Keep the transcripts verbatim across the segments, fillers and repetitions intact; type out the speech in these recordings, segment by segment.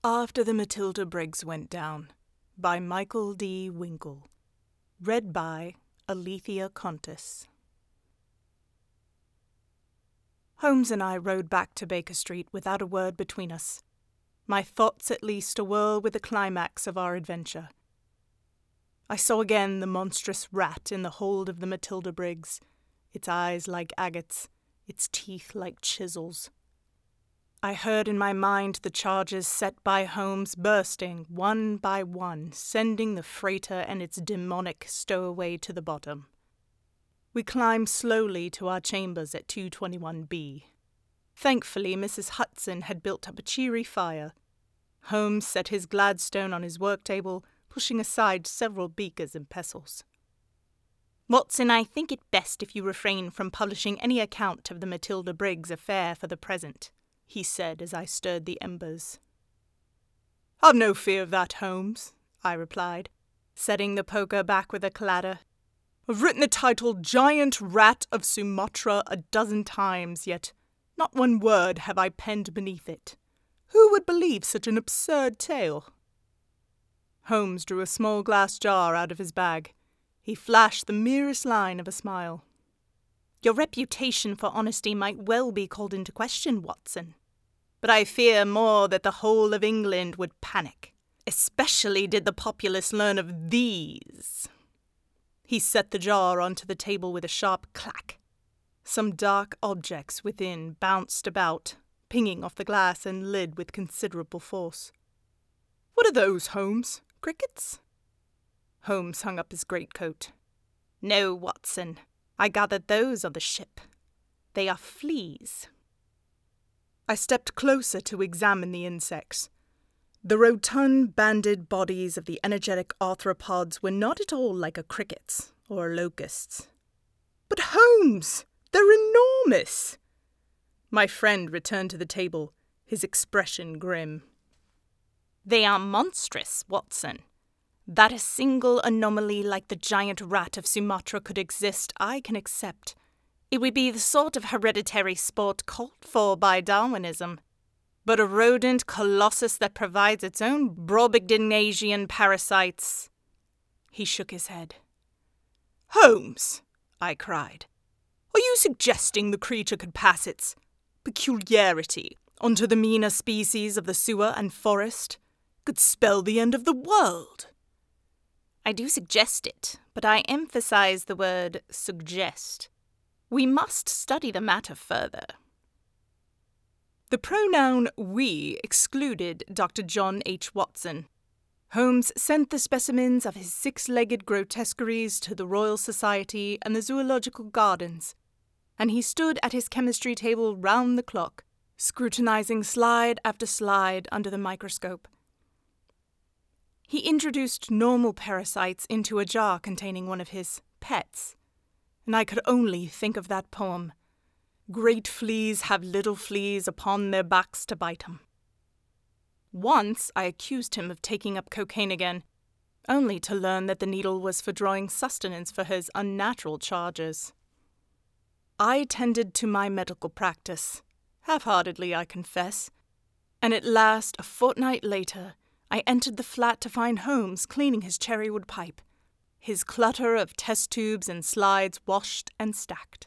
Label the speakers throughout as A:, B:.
A: After the Matilda Briggs Went Down by Michael D. Winkle. Read by Alethea Contis. Holmes and I rode back to Baker Street without a word between us, my thoughts at least awhirl with the climax of our adventure. I saw again the monstrous rat in the hold of the Matilda Briggs, its eyes like agates, its teeth like chisels. I heard in my mind the charges set by Holmes bursting, one by one, sending the freighter and its demonic stowaway to the bottom. We climbed slowly to our chambers at two twenty-one B. Thankfully, Missus Hudson had built up a cheery fire. Holmes set his Gladstone on his work table, pushing aside several beakers and pestles. "Watson, I think it best if you refrain from publishing any account of the Matilda Briggs affair for the present," he said as I stirred the embers. "Have no fear of that, Holmes," I replied, setting the poker back with a clatter. "I've written the title Giant Rat of Sumatra a dozen times, yet not one word have I penned beneath it. Who would believe such an absurd tale?" Holmes drew a small glass jar out of his bag. He flashed the merest line of a smile. "Your reputation for honesty might well be called into question, Watson. But I fear more that the whole of England would panic, especially did the populace learn of these." He set the jar onto the table with a sharp clack. Some dark objects within bounced about, pinging off the glass and lid with considerable force. "What are those, Holmes? Crickets?" Holmes hung up his greatcoat. "No, Watson. I gathered those on the ship. They are fleas." I stepped closer to examine the insects. The rotund, banded bodies of the energetic arthropods were not at all like a cricket's or a locust's. "But Holmes, they're enormous!" My friend returned to the table, his expression grim. "They are monstrous, Watson. That a single anomaly like the giant rat of Sumatra could exist, I can accept. It would be the sort of hereditary sport called for by Darwinism. But a rodent colossus that provides its own Brobdingnagian parasites—" He shook his head. "Holmes," I cried, "are you suggesting the creature could pass its peculiarity onto the meaner species of the sewer and forest? Could spell the end of the world?" "I do suggest it, but I emphasize the word suggest. We must study the matter further." The pronoun we excluded Doctor John H. Watson. Holmes sent the specimens of his six-legged grotesqueries to the Royal Society and the Zoological Gardens, and he stood at his chemistry table round the clock, scrutinizing slide after slide under the microscope. He introduced normal parasites into a jar containing one of his pets, and I could only think of that poem, "Great fleas have little fleas upon their backs to bite 'em." Once I accused him of taking up cocaine again, only to learn that the needle was for drawing sustenance for his unnatural charges. I tended to my medical practice, half-heartedly I confess, and at last, a fortnight later, I entered the flat to find Holmes cleaning his cherrywood pipe, his clutter of test tubes and slides washed and stacked.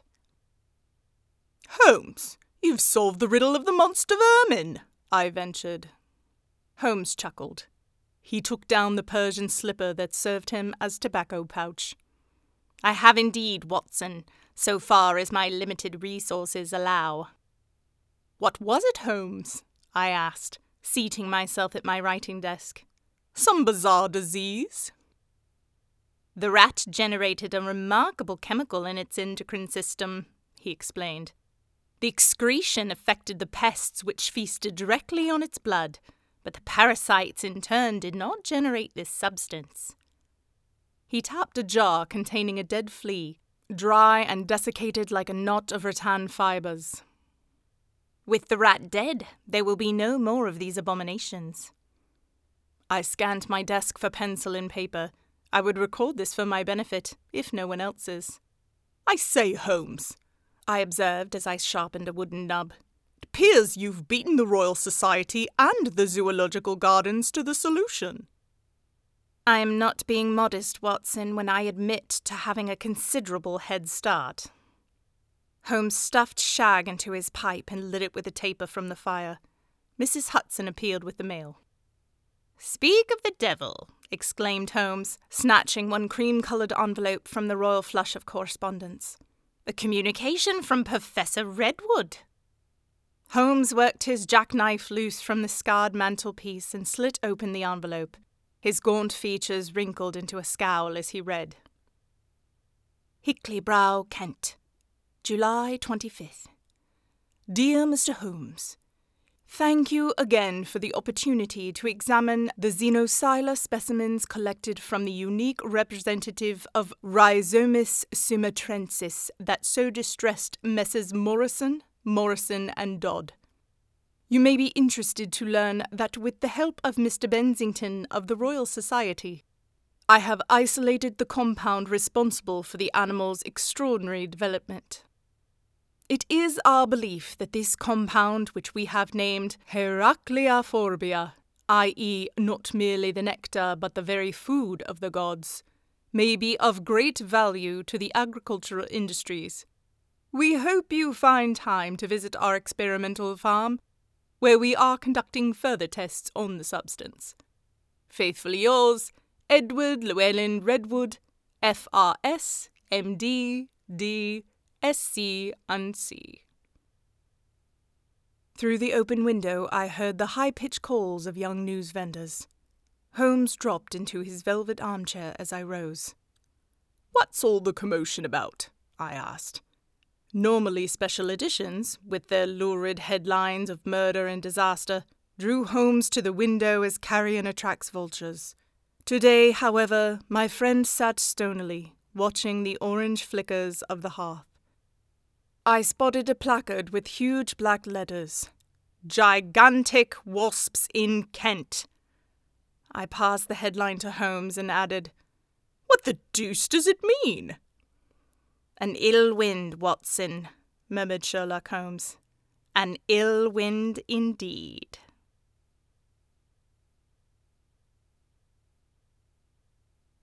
A: "Holmes, you've solved the riddle of the monster vermin," I ventured. Holmes chuckled. He took down the Persian slipper that served him as tobacco pouch. "I have indeed, Watson, so far as my limited resources allow." "What was it, Holmes?" I asked, seating myself at my writing desk. "Some bizarre disease?" "The rat generated a remarkable chemical in its endocrine system," he explained. "The excretion affected the pests which feasted directly on its blood, but the parasites in turn did not generate this substance." He tapped a jar containing a dead flea, dry and desiccated like a knot of rattan fibres. "With the rat dead, there will be no more of these abominations." I scanned my desk for pencil and paper. I would record this for my benefit, if no one else's. "I say, Holmes," I observed as I sharpened a wooden nub, "it appears you've beaten the Royal Society and the Zoological Gardens to the solution. I am not being modest, Watson, when I admit to having a considerable head start. Holmes stuffed shag into his pipe and lit it with a taper from the fire. Missus Hudson appeared with the mail. "Speak of the devil," exclaimed Holmes, snatching one cream-coloured envelope from the royal flush of correspondence. "A communication from Professor Redwood." Holmes worked his jackknife loose from the scarred mantelpiece and slit open the envelope. His gaunt features wrinkled into a scowl as he read. Hickley Brow, Kent, July twenty-fifth. Dear Mister Holmes, thank you again for the opportunity to examine the Xenosyla specimens collected from the unique representative of Rhizomis sumatrensis that so distressed Messrs. Morrison, Morrison and Dodd. You may be interested to learn that with the help of Mister Bensington of the Royal Society, I have isolated the compound responsible for the animal's extraordinary development. It is our belief that this compound, which we have named Heracleophobia, that is not merely the nectar but the very food of the gods, may be of great value to the agricultural industries. We hope you find time to visit our experimental farm, where we are conducting further tests on the substance. Faithfully yours, Edward Llewellyn Redwood, F R S, M D, D, S C and C. Through the open window I heard the high-pitched calls of young news vendors. Holmes dropped into his velvet armchair as I rose. "What's all the commotion about?" I asked. Normally special editions, with their lurid headlines of murder and disaster, drew Holmes to the window as carrion attracts vultures. Today, however, my friend sat stonily, watching the orange flickers of the hearth. I spotted a placard with huge black letters. "Gigantic Wasps in Kent." I passed the headline to Holmes and added, "What the deuce does it mean?" "An ill wind, Watson," murmured Sherlock Holmes. "An ill wind indeed."